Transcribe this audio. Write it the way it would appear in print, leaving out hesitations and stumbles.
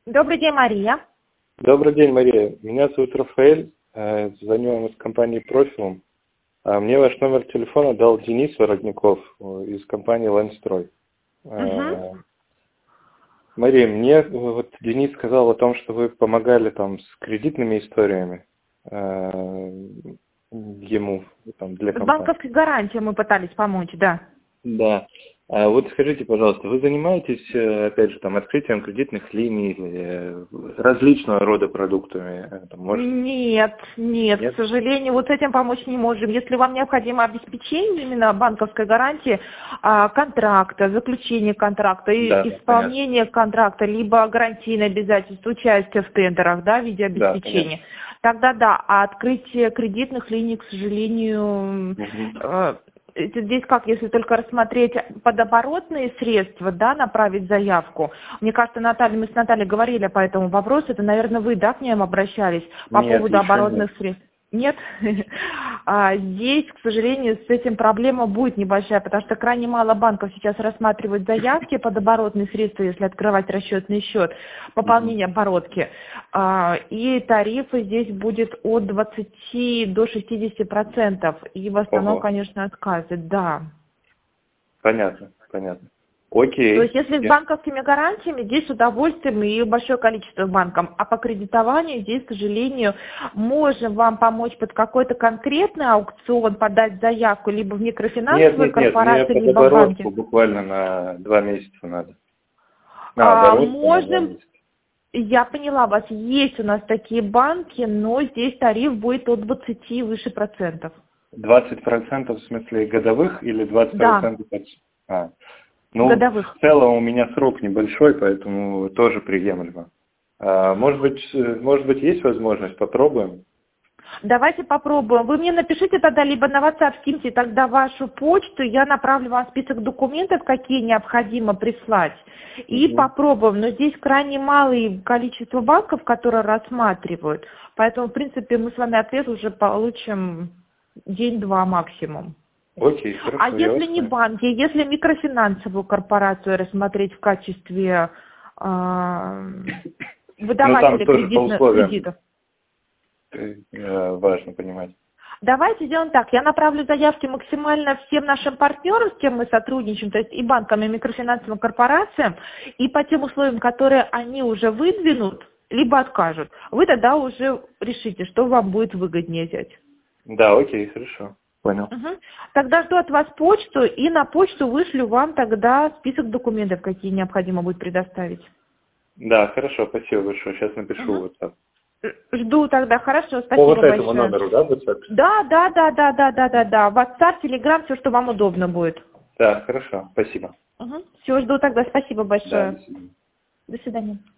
Добрый день, Мария. Добрый день, Мария. Меня зовут Рафаэль, звоню вам из компании «Профилум». Мне ваш номер телефона дал Денис Воротников из компании «Ландстрой». Мария, мне вот Денис сказал о том, что вы помогали там с кредитными историями ему там, для С компании. банковской гарантией мы пытались помочь, да. Да. А вот скажите, пожалуйста, вы занимаетесь, опять же, там, открытием кредитных линий или различного рода продуктами? Нет, к сожалению, вот с этим помочь не можем. Если вам необходимо обеспечение именно банковской гарантии, контракта, заключение контракта, Да, исполнение контракта, либо гарантийное обязательство, участие в тендерах, да, в виде обеспечения, тогда да, а открытие кредитных линий, к сожалению, здесь как, если только рассмотреть подоборотные средства, да, направить заявку. Мне кажется, мы с Натальей говорили по этому вопросу, это, наверное, вы, да, к ним обращались по поводу оборотных средств? Нет? Здесь, к сожалению, с этим проблема будет небольшая, потому что крайне мало банков сейчас рассматривают заявки под оборотные средства, если открывать расчетный счет, пополнение оборотки. И тарифы здесь будет от 20 до 60%. И в основном, конечно, отказы, да. Понятно. Окей. То есть, если с банковскими гарантиями, здесь с удовольствием и большое количество банков. А по кредитованию здесь, к сожалению, можем вам помочь под какой-то конкретный аукцион, подать заявку либо в микрофинансовую корпорацию, мне либо в банке. Буквально на 2 месяца надо. Можем. Я поняла вас. Есть у нас такие банки, но здесь тариф будет от 20 и выше процентов. 20% в смысле годовых или 20%? Да. Ну, годовых. В целом у меня срок небольшой, поэтому тоже приемлемо. Может быть, есть возможность? Попробуем? Давайте попробуем. Вы мне напишите тогда либо на WhatsApp, скиньте тогда вашу почту, я направлю вам список документов, какие необходимо прислать. И попробуем. Но здесь крайне малое количество банков, которые рассматривают. Поэтому, в принципе, мы с вами ответ уже получим день-два максимум. Окей, хорошо. А если не банки, если микрофинансовую корпорацию рассмотреть в качестве выдавателя кредитов? Важно понимать. Давайте сделаем так. Я направлю заявки максимально всем нашим партнерам, с кем мы сотрудничаем, то есть и банкам, и микрофинансовым корпорациям, и по тем условиям, которые они уже выдвинут, либо откажут. Вы тогда уже решите, что вам будет выгоднее взять. Да, окей, хорошо. Понял. Тогда жду от вас почту, и на почту вышлю вам тогда список документов, какие необходимо будет предоставить. Да, хорошо, спасибо большое. Сейчас напишу в WhatsApp. Жду тогда, хорошо, спасибо большое. По большое. этому номеру, да, в WhatsApp? Да. WhatsApp, Telegram, все, что вам удобно будет. Да, хорошо, спасибо. Все, жду тогда, спасибо большое. Да, до свидания. До свидания.